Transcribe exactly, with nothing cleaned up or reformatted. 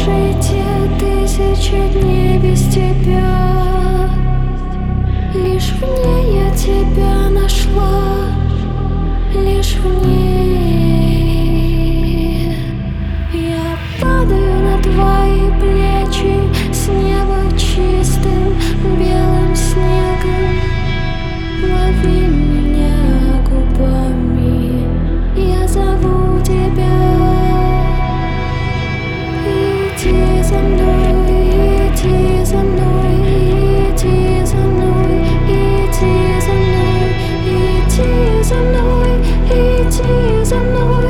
прожить тысячи дней без тебя. Лишь в ней я тебя нашла, лишь в ней. Я падаю на твои плечи с неба чистым белым снегом. Лови меня губами, я зову тебя. Иди за мной, иди за мной, иди за мной, иди за мной, иди за мной, иди за мной.